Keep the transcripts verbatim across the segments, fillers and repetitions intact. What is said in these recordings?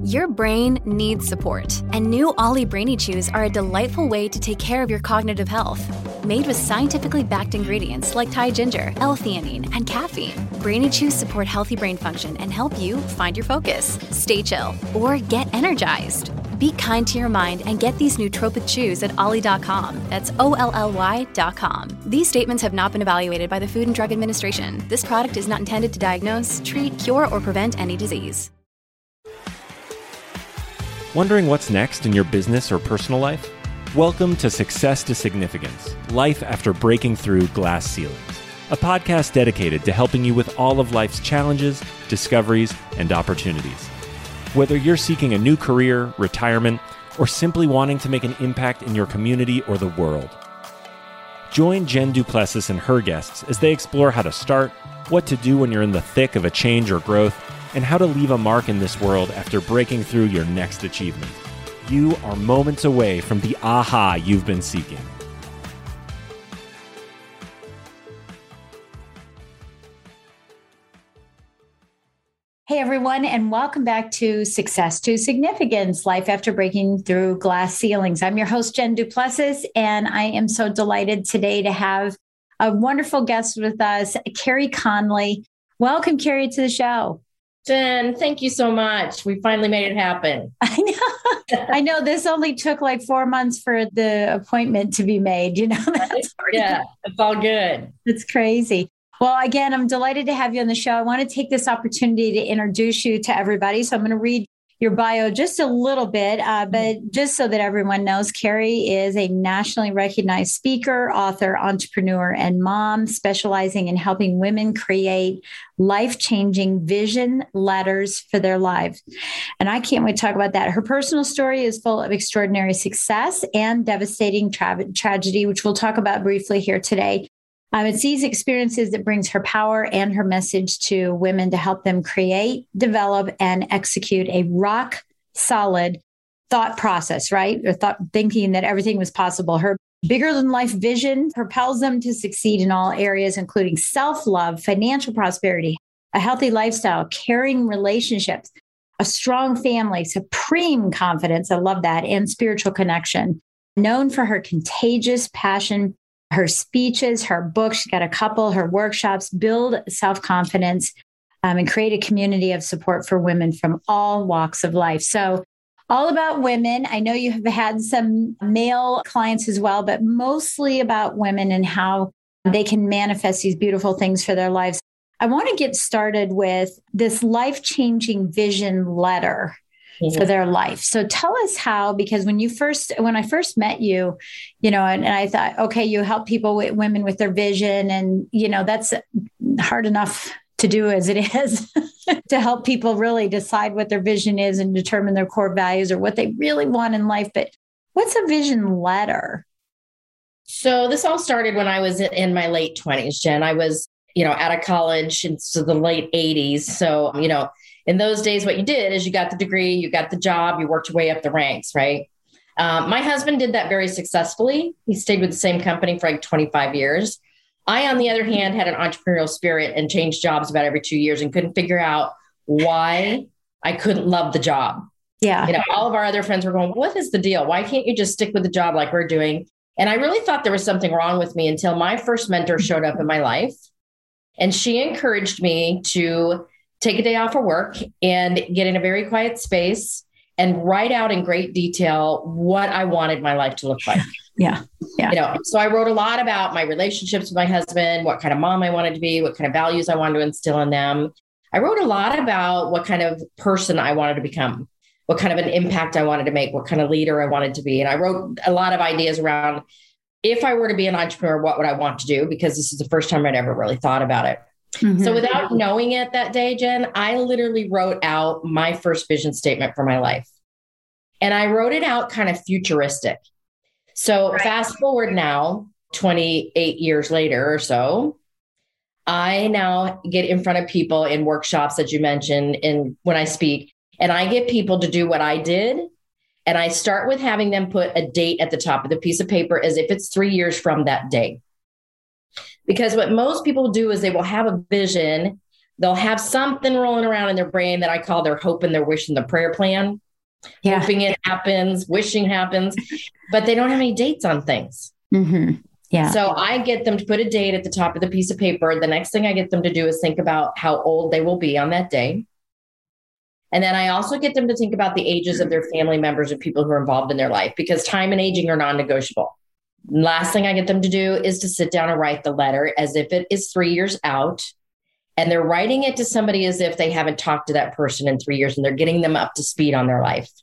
Your brain needs support, and new Ollie Brainy Chews are a delightful way to take care of your cognitive health. Made with scientifically backed ingredients like Thai ginger, L-theanine, and caffeine, Brainy Chews support healthy brain function and help you find your focus, stay chill, or get energized. Be kind to your mind and get these nootropic chews at ollie dot com. That's O L L Y dot com. These statements have not been evaluated by the Food and Drug Administration. This product is not intended to diagnose, treat, cure, or prevent any disease. Wondering what's next in your business or personal life? Welcome to Success to Significance, Life After Breaking Through Glass Ceilings, a podcast dedicated to helping you with all of life's challenges, discoveries, and opportunities. Whether you're seeking a new career, retirement, or simply wanting to make an impact in your community or the world. Join Jen Duplessis and her guests as they explore how to start, what to do when you're in the thick of a change or growth, and how to leave a mark in this world after breaking through your next achievement. You are moments away from the aha you've been seeking. Hey everyone, and welcome back to Success to Significance, Life After Breaking Through Glass Ceilings. I'm your host, Jen Duplessis, and I am so delighted today to have a wonderful guest with us, Carrie Conley. Welcome, Carrie, to the show. Jen, thank you so much. We finally made it happen. I know. I know this only took like four months for the appointment to be made. You know, that's yeah, it's all good. It's crazy. Well, again, I'm delighted to have you on the show. I want to take this opportunity to introduce you to everybody. So I'm going to read your bio just a little bit, uh, but just so that everyone knows, Carrie is a nationally recognized speaker, author, entrepreneur, and mom, specializing in helping women create life-changing vision letters for their lives. And I can't wait to talk about that. Her personal story is full of extraordinary success and devastating tra- tragedy, which we'll talk about briefly here today. Um, it's these experiences that brings her power and her message to women to help them create, develop, and execute a rock solid thought process, right? Or thought thinking that everything was possible. Her bigger than life vision propels them to succeed in all areas, including self-love, financial prosperity, a healthy lifestyle, caring relationships, a strong family, supreme confidence. I love that. And spiritual connection. Known for her contagious passion, her speeches, her books, she's got a couple, her workshops, build self-confidence um, and create a community of support for women from all walks of life. So all about women. I know you have had some male clients as well, but mostly about women and how they can manifest these beautiful things for their lives. I want to get started with this life-changing vision letter for their life. So tell us how, because when you first, when I first met you, you know, and, and I thought, okay, you help people with women with their vision. And, you know, that's hard enough to do as it is to help people really decide what their vision is and determine their core values or what they really want in life. But what's a vision letter? So this all started when I was in my late twenties, Jen. I was, you know, out of college into the late eighties. So, you know, in those days, what you did is you got the degree, you got the job, you worked your way up the ranks, right? Um, my husband did that very successfully. He stayed with the same company for like twenty-five years. I, on the other hand, had an entrepreneurial spirit and changed jobs about every two years and couldn't figure out why I couldn't love the job. Yeah. You know, all of our other friends were going, what is the deal? Why can't you just stick with the job like we're doing? And I really thought there was something wrong with me until my first mentor showed up in my life. And she encouraged me to take a day off of work and get in a very quiet space and write out in great detail what I wanted my life to look like. Yeah. Yeah. You know, so I wrote a lot about my relationships with my husband, what kind of mom I wanted to be, what kind of values I wanted to instill in them. I wrote a lot about what kind of person I wanted to become, what kind of an impact I wanted to make, what kind of leader I wanted to be. And I wrote a lot of ideas around if I were to be an entrepreneur, what would I want to do? Because this is the first time I'd ever really thought about it. Mm-hmm. So without knowing it that day, Jen, I literally wrote out my first vision statement for my life. And I wrote it out kind of futuristic. So right. Fast forward now, twenty-eight years later or so, I now get in front of people in workshops that you mentioned and when I speak, and I get people to do what I did. And I start with having them put a date at the top of the piece of paper as if it's three years from that day. Because what most people do is they will have a vision they'll have something rolling around in their brain that I call their hope and their wish and the prayer plan. Yeah. Hoping it happens, wishing happens, but they don't have any dates on things. Mm-hmm. Yeah. So I get them to put a date at the top of the piece of paper. The next thing I get them to do is think about how old they will be on that day. And then I also get them to think about the ages of their family members and people who are involved in their life, because time and aging are non-negotiable. Last thing I get them to do is to sit down and write the letter as if it is three years out. And they're writing it to somebody as if they haven't talked to that person in three years and they're getting them up to speed on their life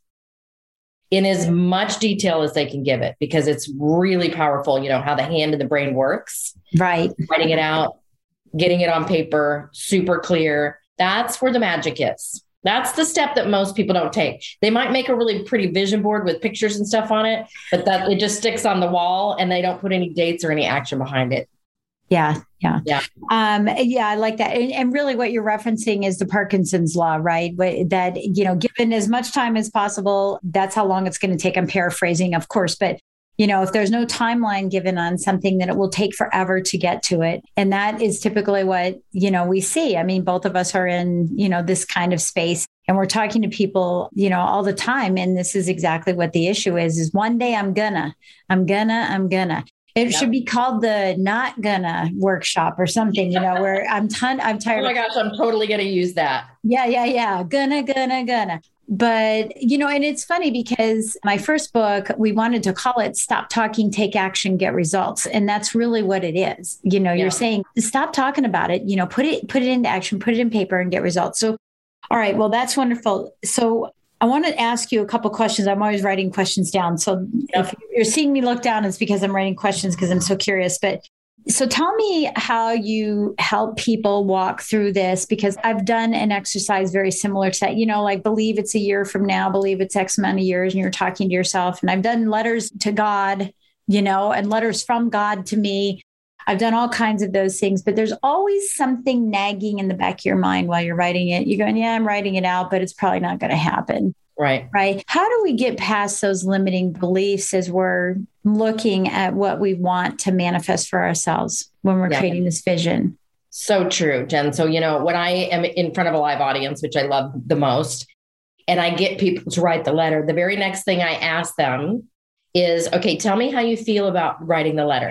in as much detail as they can give it, because it's really powerful, you know, how the hand and the brain works. Right. Writing it out, getting it on paper, super clear. That's where the magic is. That's the step that most people don't take. They might make a really pretty vision board with pictures and stuff on it, but that it just sticks on the wall and they don't put any dates or any action behind it. Yeah. Yeah. Yeah. Um, yeah. I like that. And, and really what you're referencing is the Parkinson's law, right? That, you know, given as much time as possible, that's how long it's going to take. I'm paraphrasing, of course, but you know, if there's no timeline given on something, then it will take forever to get to it. And that is typically what, you know, we see. I mean, both of us are in, you know, this kind of space and we're talking to people, you know, all the time. And this is exactly what the issue is, is one day I'm gonna, I'm gonna, I'm gonna. It yep. should be called the not gonna workshop or something, you know, where I'm ton, I'm tired. Oh my gosh, I'm totally going to use that. Yeah, yeah, yeah. Gonna, gonna, gonna. But, you know, and it's funny because my first book, we wanted to call it Stop Talking, Take Action, Get Results. And that's really what it is. You know, yeah. You're saying, stop talking about it, you know, put it, put it into action, put it in paper and get results. So, all right, well, that's wonderful. So I want to ask you a couple questions. I'm always writing questions down. So yep. if you're seeing me look down, it's because I'm writing questions because I'm so curious. But so tell me how you help people walk through this, because I've done an exercise very similar to that, you know, like believe it's a year from now, believe it's X amount of years, and you're talking to yourself. And I've done letters to God, you know, and letters from God to me. I've done all kinds of those things, but there's always something nagging in the back of your mind while you're writing it. You're going, yeah, I'm writing it out, but it's probably not going to happen. Right. Right. How do we get past those limiting beliefs as we're looking at what we want to manifest for ourselves when we're yeah. creating this vision? So true, Jen. So, you know, when I am in front of a live audience, which I love the most, and I get people to write the letter, the very next thing I ask them is, okay, tell me how you feel about writing the letter.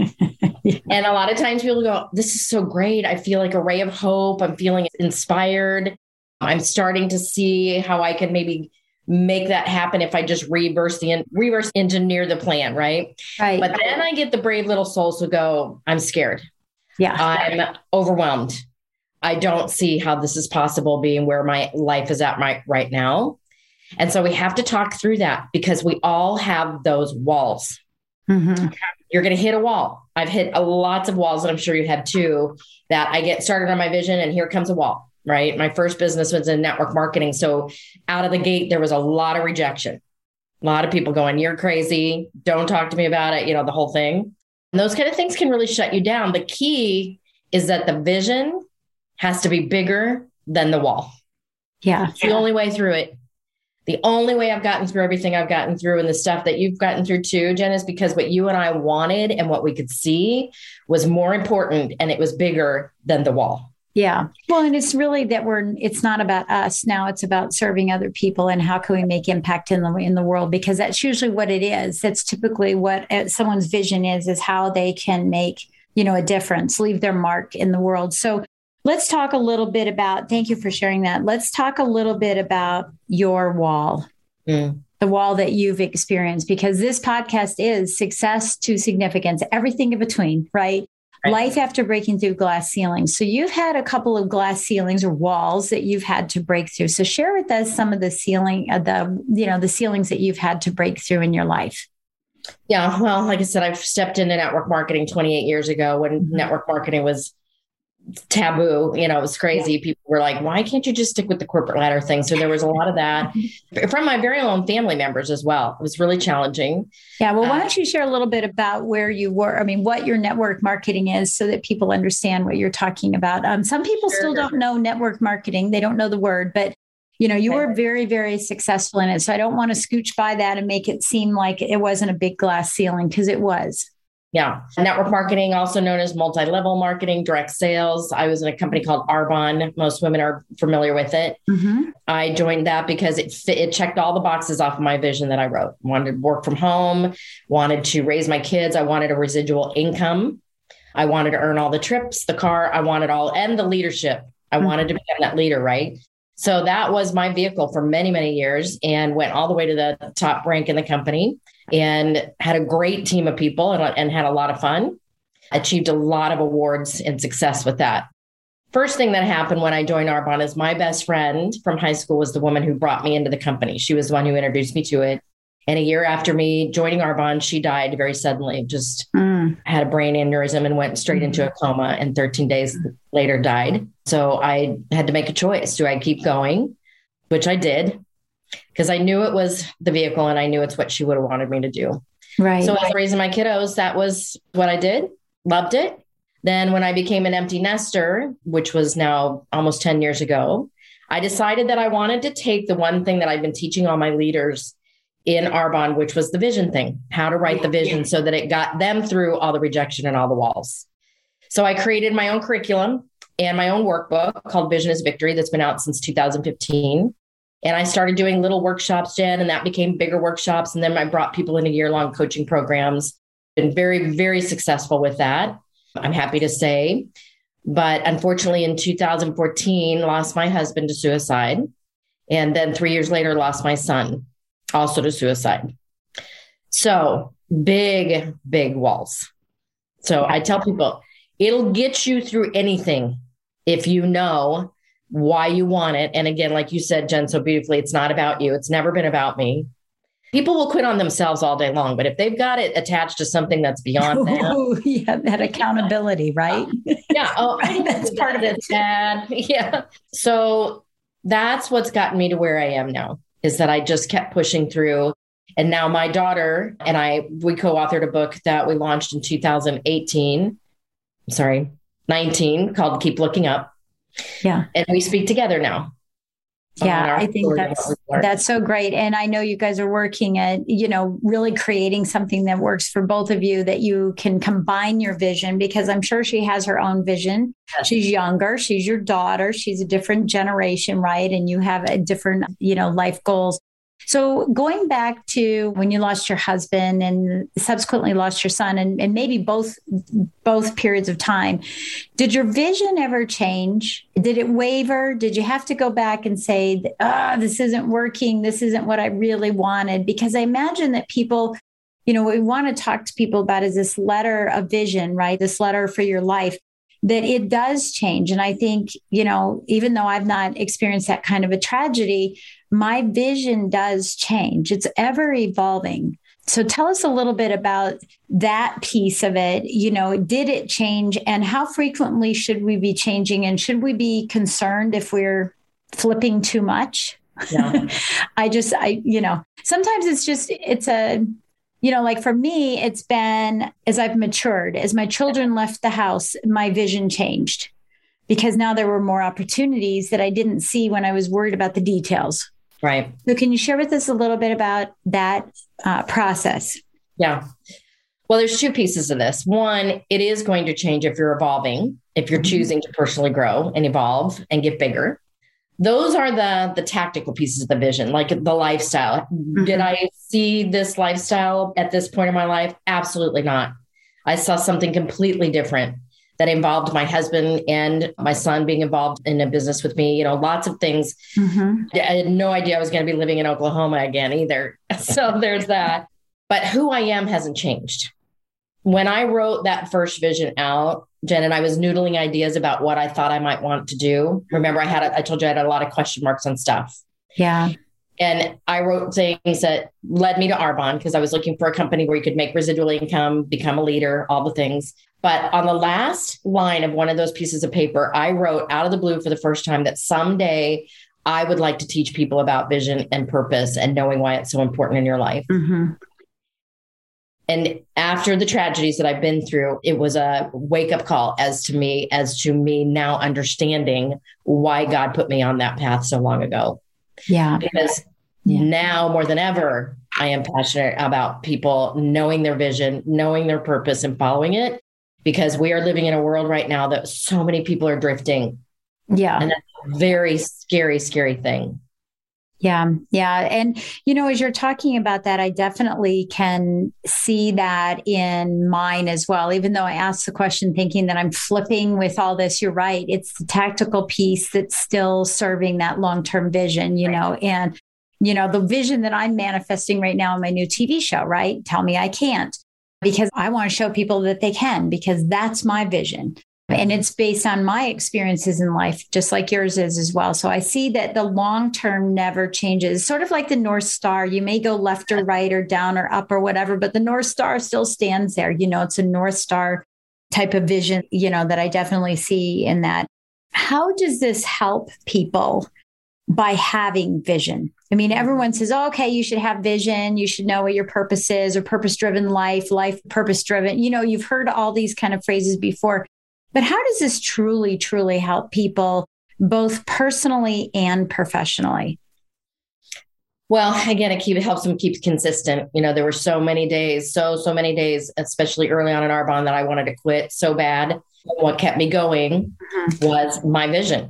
yeah. And a lot of times people go, this is so great. I feel like a ray of hope. I'm feeling inspired. I'm starting to see how I can maybe make that happen if I just reverse the reverse engineer the plan, right? Right. But then I get the brave little souls who go, I'm scared. Yeah. I'm overwhelmed. I don't see how this is possible being where my life is at right, right now. And so we have to talk through that, because we all have those walls. Mm-hmm. You're going to hit a wall. I've hit a lots of walls, and I'm sure you have too, that I get started on my vision and here comes a wall, right? My first business was in network marketing. So out of the gate, there was a lot of rejection. A lot of people going, you're crazy. Don't talk to me about it. You know, the whole thing. And those kind of things can really shut you down. The key is that the vision has to be bigger than the wall. Yeah. It's the only way through it. The only way I've gotten through everything I've gotten through and the stuff that you've gotten through too, Jen, is because what you and I wanted and what we could see was more important, and it was bigger than the wall. Yeah. Well, and it's really that we're, it's not about us now, it's about serving other people and how can we make impact in the, in the world, because that's usually what it is. That's typically what someone's vision is, is how they can make, you know, a difference, leave their mark in the world. So let's talk a little bit about, thank you for sharing that. Let's talk a little bit about your wall, mm. the wall that you've experienced, because this podcast is success to significance, everything in between, right? Right. Life after breaking through glass ceilings. So you've had a couple of glass ceilings or walls that you've had to break through. So share with us some of the ceiling, uh, the, you know, the ceilings that you've had to break through in your life. Yeah. Well, like I said, I've stepped into network marketing twenty-eight years ago when mm-hmm. network marketing was taboo. You know, it was crazy. Yeah. People were like, why can't you just stick with the corporate ladder thing? So there was a lot of that from my very own family members as well. It was really challenging. Yeah. Well, why don't you share a little bit about where you were? I mean, what your network marketing is so that people understand what you're talking about. Um, some people sure. still don't know network marketing. They don't know the word, but you know, you okay. were very, very successful in it. So I don't want to scooch by that and make it seem like it wasn't a big glass ceiling, because it was. Yeah. Network marketing, also known as multi-level marketing, direct sales. I was in a company called Arbonne. Most women are familiar with it. Mm-hmm. I joined that because it fit, it checked all the boxes off of my vision that I wrote. Wanted to work from home, wanted to raise my kids. I wanted a residual income. I wanted to earn all the trips, the car. I wanted all, and the leadership. I mm-hmm. wanted to become that leader, right? So that was my vehicle for many, many years, and went all the way to the top rank in the company and had a great team of people and, and had a lot of fun. Achieved a lot of awards and success with that. First thing that happened when I joined Arbonne is my best friend from high school was the woman who brought me into the company. She was the one who introduced me to it. And a year after me joining Arbonne, she died very suddenly, just mm. had a brain aneurysm and went straight into a coma, and thirteen days later died. So I had to make a choice. Do I keep going? Which I did, because I knew it was the vehicle and I knew it's what she would have wanted me to do. Right. So as raising my kiddos, that was what I did. Loved it. Then when I became an empty nester, which was now almost ten years ago, I decided that I wanted to take the one thing that I've been teaching all my leaders in Arbonne, which was the vision thing, how to write the vision so that it got them through all the rejection and all the walls. So I created my own curriculum and my own workbook called Vision is Victory that's been out since two thousand fifteen. And I started doing little workshops, Jen, and that became bigger workshops. And then I brought people into year-long coaching programs. Been very, very successful with that, I'm happy to say. But unfortunately, in two thousand fourteen, lost my husband to suicide. And then three years later, lost my son, also to suicide. So big, big walls. So I tell people, it'll get you through anything if you know why you want it. And again, like you said, Jen, so beautifully, it's not about you. It's never been about me. People will quit on themselves all day long, but if they've got it attached to something that's beyond them. Oh, yeah, that accountability, right? Yeah. Oh, right. That's part of it, Dad. Yeah. So that's what's gotten me to where I am now, is that I just kept pushing through. And now my daughter and I, we co-authored a book that we launched in two thousand eighteen, sorry, nineteen, called Keep Looking Up. Yeah. And we speak together now. Yeah, I think that's, that's so great. And I know you guys are working at, you know, really creating something that works for both of you, that you can combine your vision, because I'm sure she has her own vision. Yes. She's younger. She's your daughter. She's a different generation, right? And you have a different, you know, life goals. So going back to when you lost your husband and subsequently lost your son, and, and maybe both both periods of time, did your vision ever change? Did it waver? Did you have to go back and say, ah, oh, this isn't working. This isn't what I really wanted? Because I imagine that people, you know, what we want to talk to people about is this letter of vision, right? This letter for your life, that it does change. And I think, you know, even though I've not experienced that kind of a tragedy, my vision does change. It's ever evolving. So tell us a little bit about that piece of it. You know, did it change, and how frequently should we be changing? And should we be concerned if we're flipping too much? Yeah. I just, I, you know, sometimes it's just, it's a, you know, like for me, it's been, as I've matured, as my children left the house, my vision changed, because now there were more opportunities that I didn't see when I was worried about the details. Right. So can you share with us a little bit about that uh, process? Yeah. Well, there's two pieces of this. One, it is going to change if you're evolving, if you're mm-hmm. choosing to personally grow and evolve and get bigger. Those are the, the tactical pieces of the vision, like the lifestyle. Mm-hmm. Did I see this lifestyle at this point in my life? Absolutely not. I saw something completely different that involved my husband and my son being involved in a business with me, you know, lots of things. Mm-hmm. I had no idea I was going to be living in Oklahoma again either. So there's that. But who I am hasn't changed. When I wrote that first vision out, Jen, and I was noodling ideas about what I thought I might want to do. Remember, I had, a, I told you I had a lot of question marks on stuff. Yeah. And I wrote things that led me to Arbonne, because I was looking for a company where you could make residual income, become a leader, all the things. But on the last line of one of those pieces of paper, I wrote out of the blue for the first time that someday I would like to teach people about vision and purpose and knowing why it's so important in your life. Mm-hmm. And after the tragedies that I've been through, it was a wake up call as to me, as to me now understanding why God put me on that path so long ago. Yeah. Because yeah. now more than ever, I am passionate about people knowing their vision, knowing their purpose and following it, because we are living in a world right now that so many people are drifting. Yeah. And that's a very scary, scary thing. Yeah. Yeah. And, you know, as you're talking about that, I definitely can see that in mine as well. Even though I asked the question thinking that I'm flipping with all this, you're right. It's the tactical piece that's still serving that long-term vision, you know, and, you know, the vision that I'm manifesting right now in my new T V show, right? Tell Me I Can't, because I want to show people that they can, because that's my vision. And it's based on my experiences in life, just like yours is as well. So I see that the long term never changes, sort of like the North Star. You may go left or right or down or up or whatever, but the North Star still stands there. You know, it's a North Star type of vision, you know, that I definitely see in that. How does this help people by having vision? I mean, everyone says, oh, okay, you should have vision. You should know what your purpose is, or purpose-driven life, life purpose-driven. You know, you've heard all these kind of phrases before. But how does this truly, truly help people, both personally and professionally? Well, again, it, keep, it helps them keep consistent. You know, there were so many days, so, so many days, especially early on in Arbonne, that I wanted to quit so bad. What kept me going mm-hmm. was my vision.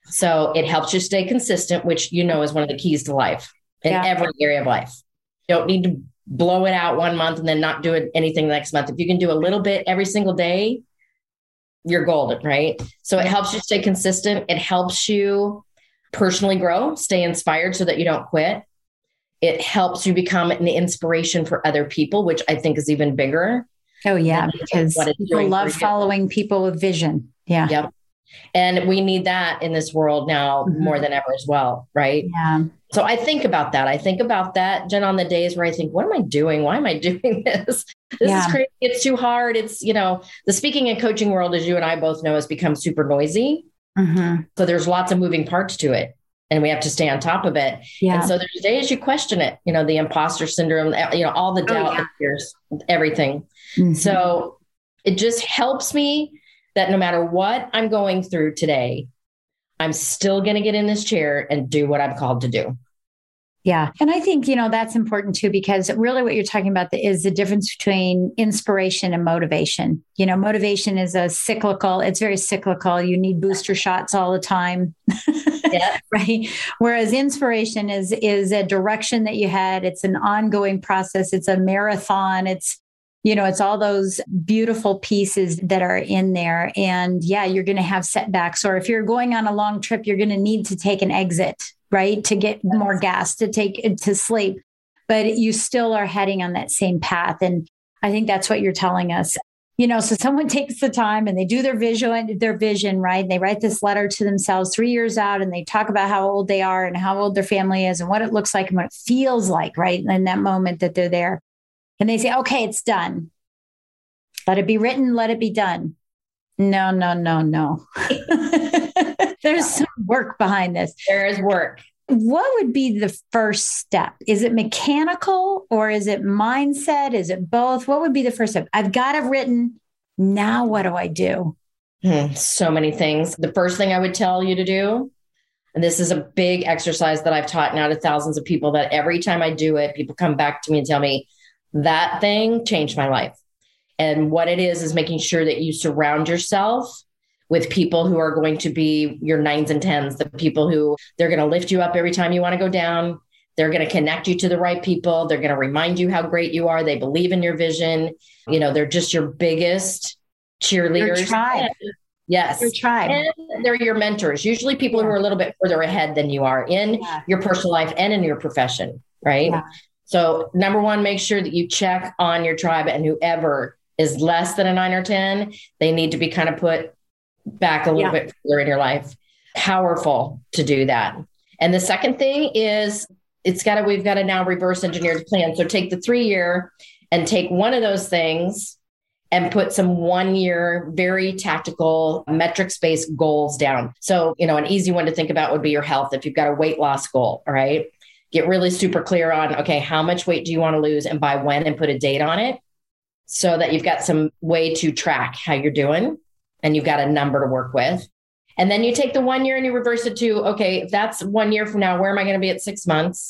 So it helps you stay consistent, which, you know, is one of the keys to life in yeah. every area of life. You don't need to blow it out one month and then not do it anything next month. If you can do a little bit every single day, you're golden, right? So it helps you stay consistent. It helps you personally grow, stay inspired so that you don't quit. It helps you become an inspiration for other people, which I think is even bigger. Oh yeah, because people love following people with vision. Yeah. Yep. And we need that in this world now mm-hmm. more than ever as well, right? Yeah. So I think about that. I think about that, Jen, on the days where I think, what am I doing? Why am I doing this? This yeah. is crazy. It's too hard. It's, you know, the speaking and coaching world, as you and I both know, has become super noisy. Mm-hmm. So there's lots of moving parts to it, and we have to stay on top of it. Yeah. And so there's days you question it, you know, the imposter syndrome, you know, all the doubt, oh, yeah. fears, everything. Mm-hmm. So it just helps me that no matter what I'm going through today, I'm still going to get in this chair and do what I'm called to do. Yeah. And I think, you know, that's important too, because really what you're talking about is the difference between inspiration and motivation. You know, motivation is a cyclical, it's very cyclical. You need booster shots all the time. Yeah. Right. Whereas inspiration is, is a direction that you had. It's an ongoing process. It's a marathon. It's, you know, it's all those beautiful pieces that are in there. And yeah, you're going to have setbacks. Or if you're going on a long trip, you're going to need to take an exit, right? To get more gas, to take to sleep. But you still are heading on that same path. And I think that's what you're telling us. You know, so someone takes the time and they do their vision, their vision, right? And they write this letter to themselves three years out, and they talk about how old they are and how old their family is and what it looks like and what it feels like, right? In that moment that they're there. And they say, okay, it's done. Let it be written. Let it be done. No, no, no, no. There's some work behind this. There is work. What would be the first step? Is it mechanical or is it mindset? Is it both? What would be the first step? I've got it written. Now what do I do? Hmm, so many things. The first thing I would tell you to do, and this is a big exercise that I've taught now to thousands of people, that every time I do it, people come back to me and tell me, that thing changed my life. And what it is, is making sure that you surround yourself with people who are going to be your nines and tens, the people who they're going to lift you up every time you want to go down. They're going to connect you to the right people. They're going to remind you how great you are. They believe in your vision. You know, they're just your biggest cheerleaders. Your tribe. Yes. Your tribe. And they're your mentors, usually people yeah. who are a little bit further ahead than you are in yeah. your personal life and in your profession, right? Yeah. So number one, make sure that you check on your tribe, and whoever is less than a nine or ten, they need to be kind of put back a little yeah. bit further in your life. Powerful to do that. And the second thing is it's got to, we've got to now reverse engineer the plan. So take the three year and take one of those things and put some one year, very tactical metrics based goals down. So, you know, an easy one to think about would be your health. If you've got a weight loss goal, all right, get really super clear on, okay, how much weight do you want to lose and by when, and put a date on it so that you've got some way to track how you're doing and you've got a number to work with. And then you take the one year and you reverse it to, okay, if that's one year from now, where am I going to be at six months?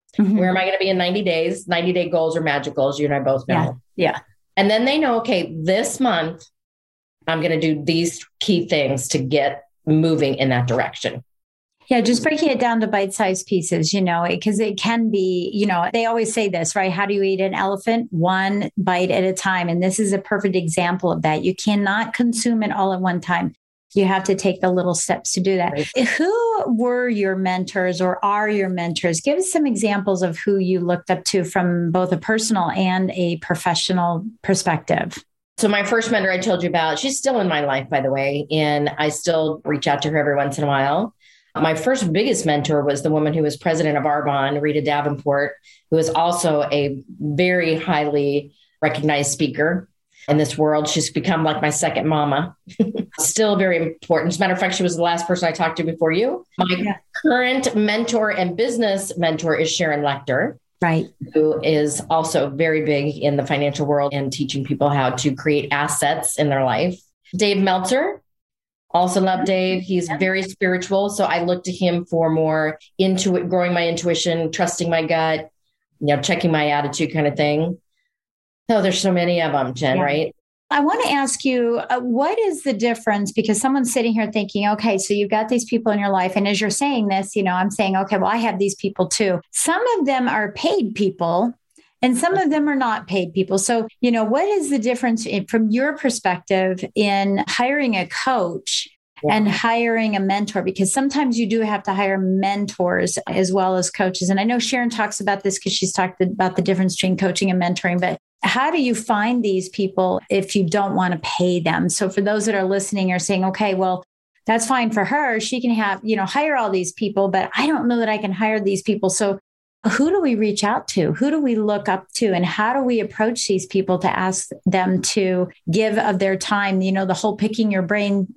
Mm-hmm. Where am I going to be in ninety days? ninety day goals are magic goals. You and I both know. Yeah. yeah. And then they know, okay, this month, I'm going to do these key things to get moving in that direction. Yeah, just breaking it down to bite-sized pieces, you know, because it can be, you know, they always say this, right? How do you eat an elephant? One bite at a time. And this is a perfect example of that. You cannot consume it all at one time. You have to take the little steps to do that. Right. Who were your mentors or are your mentors? Give us some examples of who you looked up to from both a personal and a professional perspective. So my first mentor I told you about, she's still in my life, by the way, and I still reach out to her every once in a while. My first biggest mentor was the woman who was president of Arbonne, Rita Davenport, who is also a very highly recognized speaker in this world. She's become like my second mama. Still very important. As a matter of fact, she was the last person I talked to before you. My yeah. current mentor and business mentor is Sharon Lechter, right? Who is also very big in the financial world and teaching people how to create assets in their life. Dave Meltzer. Also love Dave. He's very spiritual. So I look to him for more intuit, growing my intuition, trusting my gut, you know, checking my attitude kind of thing. Oh, there's so many of them, Jen, yeah. right? I want to ask you, uh, what is the difference? Because someone's sitting here thinking, okay, so you've got these people in your life. And as you're saying this, you know, I'm saying, okay, well, I have these people too. Some of them are paid people. And some of them are not paid people. So, you know, what is the difference in, from your perspective in hiring a coach yeah. and hiring a mentor? Because sometimes you do have to hire mentors as well as coaches. And I know Sharon talks about this because she's talked about the difference between coaching and mentoring. But how do you find these people if you don't want to pay them? So for those that are listening are saying, okay, well, that's fine for her. She can have, you know, hire all these people, but I don't know that I can hire these people. So who do we reach out to? Who do we look up to? And how do we approach these people to ask them to give of their time? You know, the whole picking your brain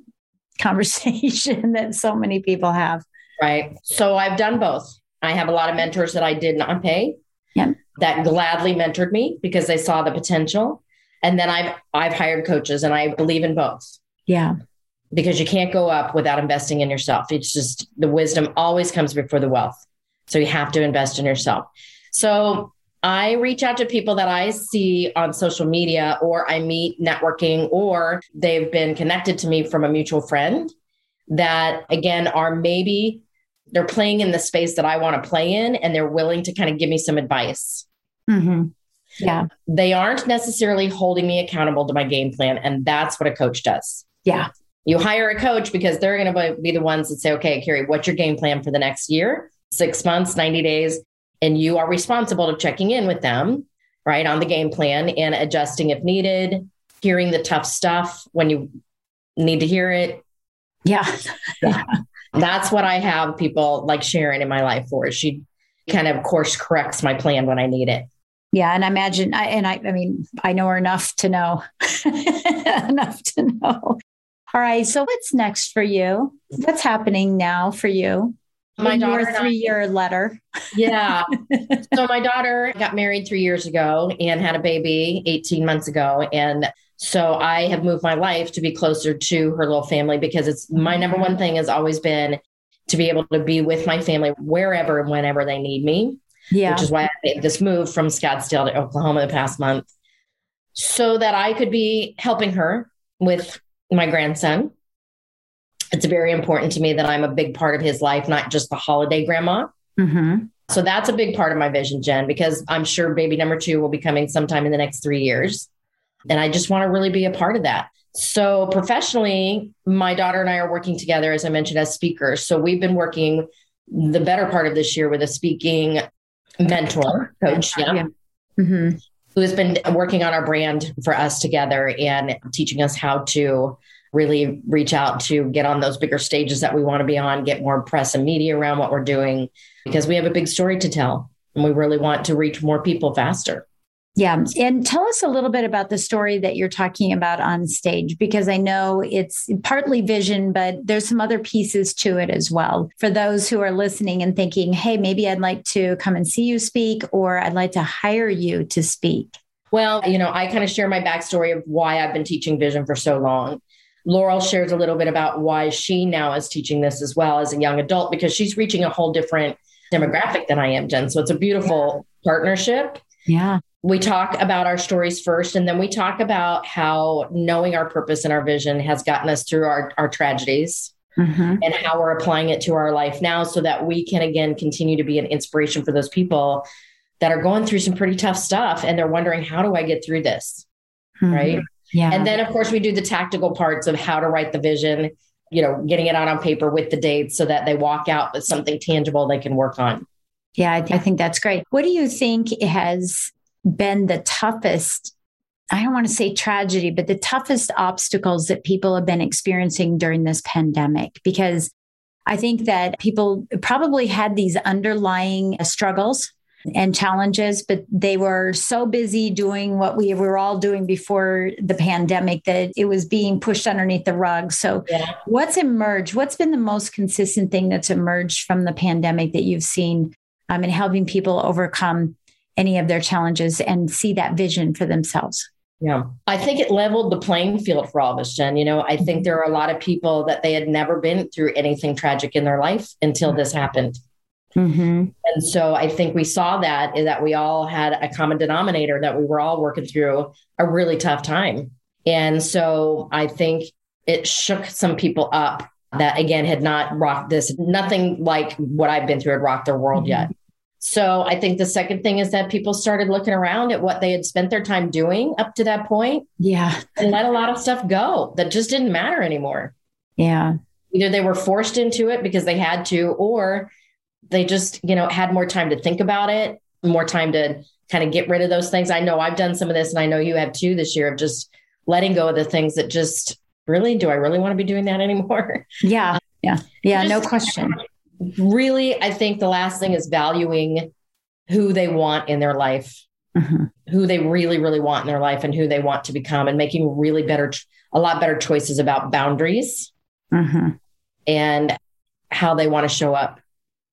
conversation that so many people have. Right. So I've done both. I have a lot of mentors that I did not pay yeah. that gladly mentored me because they saw the potential. And then I've, I've hired coaches and I believe in both. Yeah. Because you can't go up without investing in yourself. It's just the wisdom always comes before the wealth. So you have to invest in yourself. So I reach out to people that I see on social media or I meet networking or they've been connected to me from a mutual friend that, again, are maybe they're playing in the space that I want to play in and they're willing to kind of give me some advice. Mm-hmm. Yeah. They aren't necessarily holding me accountable to my game plan. And that's what a coach does. Yeah. You hire a coach because they're going to be the ones that say, okay, Carrie, what's your game plan for the next year? Six months, ninety days, and you are responsible of checking in with them, right, on the game plan and adjusting if needed, hearing the tough stuff when you need to hear it. Yeah. yeah. That's what I have people like Sharon in my life for. She kind of course corrects my plan when I need it. Yeah. And I imagine, I, and I, I mean, I know her enough to know, enough to know. All right. So what's next for you? What's happening now for you? My in daughter, your three-year letter. Yeah. So my daughter got married three years ago and had a baby eighteen months ago. And so I have moved my life to be closer to her little family because it's my number one thing has always been to be able to be with my family wherever and whenever they need me. Yeah. Which is why I made this move from Scottsdale to Oklahoma the past month so that I could be helping her with my grandson. It's very important to me that I'm a big part of his life, not just the holiday grandma. Mm-hmm. So that's a big part of my vision, Jen, because I'm sure baby number two will be coming sometime in the next three years. And I just want to really be a part of that. So professionally, my daughter and I are working together, as I mentioned, as speakers. So we've been working the better part of this year with a speaking mentor coach, yeah, yeah. Mm-hmm. who has been working on our brand for us together and teaching us how to really reach out to get on those bigger stages that we want to be on, get more press and media around what we're doing, because we have a big story to tell and we really want to reach more people faster. Yeah. And tell us a little bit about the story that you're talking about on stage, because I know it's partly vision, but there's some other pieces to it as well. For those who are listening and thinking, hey, maybe I'd like to come and see you speak, or I'd like to hire you to speak. Well, you know, I kind of share my backstory of why I've been teaching vision for so long. Laurel shares a little bit about why she now is teaching this as well as a young adult, because she's reaching a whole different demographic than I am, Jen. So it's a beautiful yeah. partnership. Yeah. We talk about our stories first, and then we talk about how knowing our purpose and our vision has gotten us through our, our tragedies mm-hmm. and how we're applying it to our life now so that we can, again, continue to be an inspiration for those people that are going through some pretty tough stuff. And they're wondering, how do I get through this? Mm-hmm. Right. Yeah. And then, of course, we do the tactical parts of how to write the vision, you know, getting it out on paper with the dates so that they walk out with something tangible they can work on. Yeah, I, th- I think that's great. What do you think has been the toughest, I don't want to say tragedy, but the toughest obstacles that people have been experiencing during this pandemic? Because I think that people probably had these underlying struggles and challenges, but they were so busy doing what we were all doing before the pandemic that it was being pushed underneath the rug. So yeah. what's emerged? What's been the most consistent thing that's emerged from the pandemic that you've seen um, in helping people overcome any of their challenges and see that vision for themselves? Yeah, I think it leveled the playing field for all of us, Jen. You know, I think there are a lot of people that they had never been through anything tragic in their life until this happened. Mm-hmm. And so I think we saw that is that we all had a common denominator, that we were all working through a really tough time. And so I think it shook some people up that, again, had not rocked this, nothing like what I've been through had rocked their world mm-hmm. yet. So I think the second thing is that people started looking around at what they had spent their time doing up to that point. Yeah. And let a lot of stuff go that just didn't matter anymore. Yeah. Either they were forced into it because they had to, or they just, you know, had more time to think about it, more time to kind of get rid of those things. I know I've done some of this, and I know you have too this year, of just letting go of the things that just really, do I really want to be doing that anymore? Yeah. Yeah. Yeah. Just, no question. Really, I think the last thing is valuing who they want in their life, mm-hmm. who they really, really want in their life, and who they want to become, and making really better, a lot better choices about boundaries mm-hmm. and how they want to show up.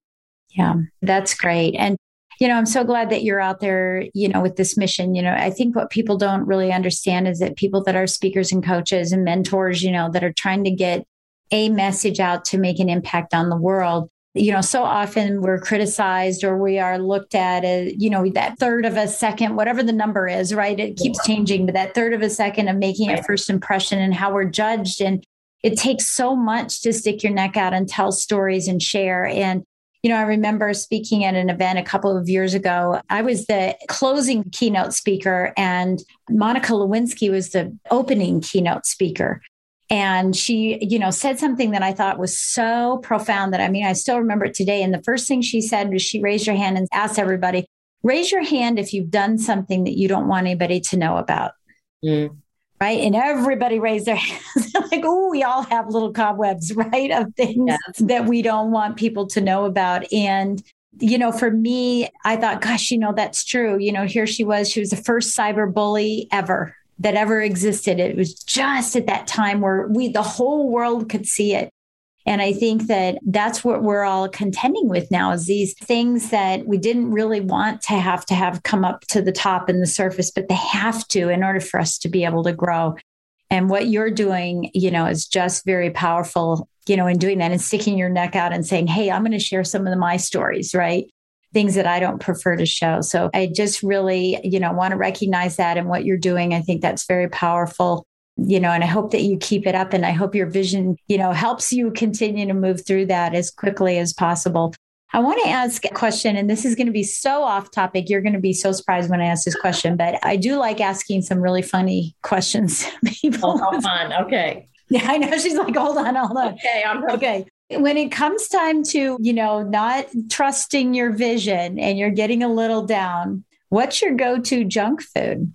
Yeah, that's great. And, you know, I'm so glad that you're out there, you know, with this mission. You know, I think what people don't really understand is that people that are speakers and coaches and mentors, you know, that are trying to get a message out to make an impact on the world, you know, so often we're criticized or we are looked at as, you know, that third of a second, whatever the number is, right? It keeps changing, but that third of a second of making a first impression and how we're judged. And it takes so much to stick your neck out and tell stories and share. And you know, I remember speaking at an event a couple of years ago. I was the closing keynote speaker, and Monica Lewinsky was the opening keynote speaker. And she, you know, said something that I thought was so profound that, I mean, I still remember it today. And the first thing she said was she raised her hand and asked everybody, raise your hand if you've done something that you don't want anybody to know about. Mm. Right. And everybody raised their hands like, oh, we all have little cobwebs, right, of things yes. that we don't want people to know about. And, you know, for me, I thought, gosh, you know, that's true. You know, here she was. She was the first cyber bully ever that ever existed. It was just at that time where we, the whole world could see it. And I think that that's what we're all contending with now, is these things that we didn't really want to have to have come up to the top and the surface, but they have to in order for us to be able to grow. And what you're doing, you know, is just very powerful, you know, in doing that and sticking your neck out and saying, hey, I'm going to share some of my stories, right? Things that I don't prefer to show. So I just really, you know, want to recognize that and what you're doing. I think that's very powerful. You know, and I hope that you keep it up, and I hope your vision, you know, helps you continue to move through that as quickly as possible. I want to ask a question, and this is going to be so off topic. You're going to be so surprised when I ask this question, but I do like asking some really funny questions to people. Oh, hold on. Okay. Yeah, I know. She's like, hold on, hold on. Okay. I'm ready. Okay. When it comes time to, you know, not trusting your vision and you're getting a little down, what's your go-to junk food?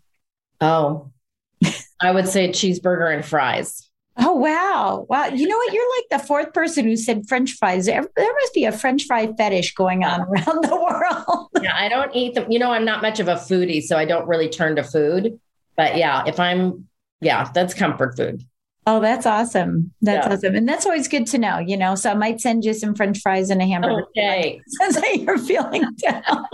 Oh, I would say cheeseburger and fries. Oh, wow. Wow. You know what? You're like the fourth person who said French fries. There, there must be a French fry fetish going on around the world. Yeah, I don't eat them. You know, I'm not much of a foodie, so I don't really turn to food. But yeah, if I'm, yeah, that's comfort food. Oh, that's awesome. That's yeah. awesome. And that's always good to know, you know, so I might send you some French fries and a hamburger. Okay. Sounds like you're feeling down.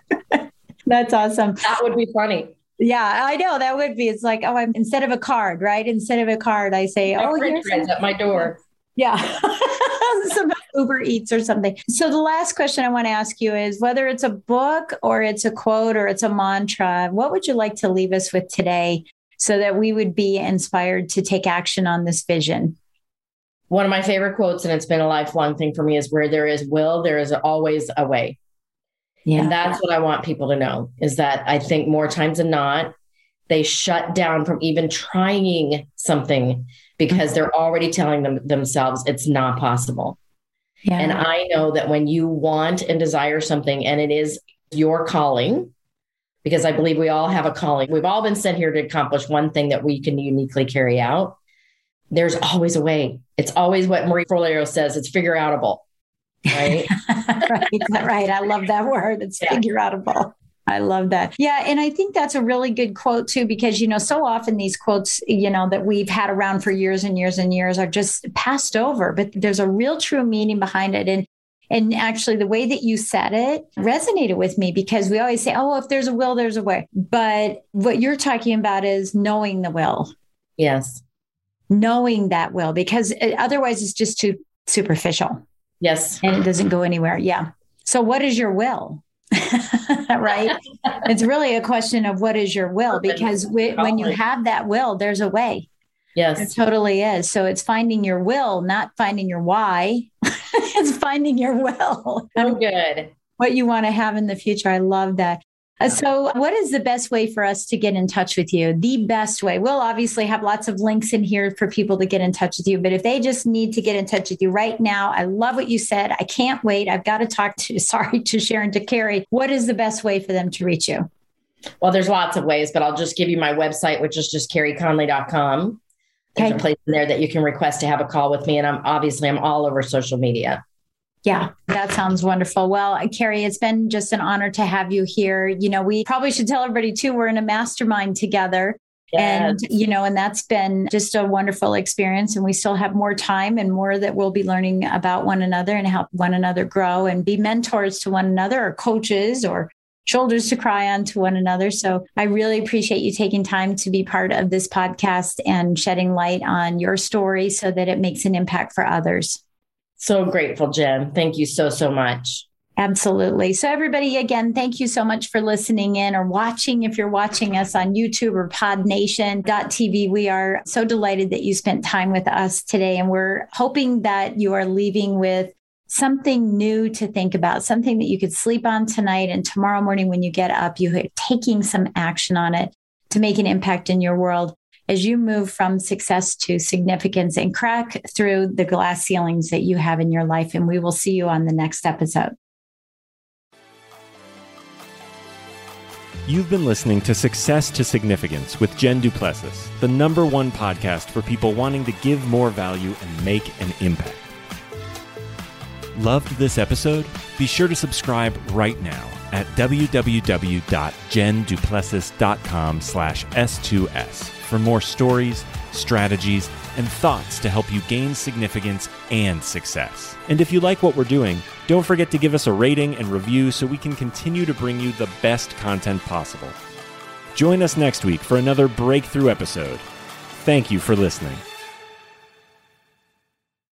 That's awesome. That would be funny. Yeah, I know that would be. It's like, oh, I'm instead of a card, right? Instead of a card, I say, my oh, French here's fries at my door. Yeah. Some Uber Eats or something. So the last question I want to ask you is whether it's a book or it's a quote or it's a mantra, what would you like to leave us with today so that we would be inspired to take action on this vision? One of my favorite quotes, and it's been a lifelong thing for me, is where there is will, there is always a way. Yeah. And that's what I want people to know, is that I think more times than not, they shut down from even trying something because mm-hmm. they're already telling them themselves it's not possible. Yeah. And I know that when you want and desire something and it is your calling, because I believe we all have a calling, we've all been sent here to accomplish one thing that we can uniquely carry out. There's always a way. It's always what Marie Forleo says. It's figure outable, right? right, right. I love that word. It's yeah. figure outable. I love that. Yeah. And I think that's a really good quote too, because, you know, so often these quotes, you know, that we've had around for years and years and years are just passed over, but there's a real true meaning behind it. And And actually, the way that you said it resonated with me, because we always say, oh, if there's a will, there's a way. But what you're talking about is knowing the will. Yes. Knowing that will, because otherwise it's just too superficial. Yes. And it doesn't go anywhere. Yeah. So what is your will? Right? It's really a question of what is your will, because we, when you have that will, there's a way. Yes. It totally is. So it's finding your will, not finding your why. It's finding your will. So good. What you want to have in the future. I love that. Uh, so what is the best way for us to get in touch with you? The best way. We'll obviously have lots of links in here for people to get in touch with you. But if they just need to get in touch with you right now, I love what you said. I can't wait. I've got to talk to, sorry, to Sharon, to Carrie. What is the best way for them to reach you? Well, there's lots of ways, but I'll just give you my website, which is just carrie conley dot com. There's okay. a place in there that you can request to have a call with me. And I'm obviously, I'm all over social media. Yeah, that sounds wonderful. Well, Carrie, it's been just an honor to have you here. You know, we probably should tell everybody too, we're in a mastermind together. Yes. And, you know, and that's been just a wonderful experience. And we still have more time and more that we'll be learning about one another and help one another grow and be mentors to one another, or coaches, or shoulders to cry on to one another. So I really appreciate you taking time to be part of this podcast and shedding light on your story so that it makes an impact for others. So grateful, Jen. Thank you so, so much. Absolutely. So everybody, again, thank you so much for listening in or watching. If you're watching us on YouTube or pod nation dot t v, we are so delighted that you spent time with us today. And we're hoping that you are leaving with something new to think about, something that you could sleep on tonight. And tomorrow morning, when you get up, you're taking some action on it to make an impact in your world as you move from success to significance and crack through the glass ceilings that you have in your life. And we will see you on the next episode. You've been listening to Success to Significance with Jen Duplessis, the number one podcast for people wanting to give more value and make an impact. Loved this episode? Be sure to subscribe right now at w w w dot jen duplessis dot com slash S two S for more stories, strategies, and thoughts to help you gain significance and success. And if you like what we're doing, don't forget to give us a rating and review so we can continue to bring you the best content possible. Join us next week for another breakthrough episode. Thank you for listening.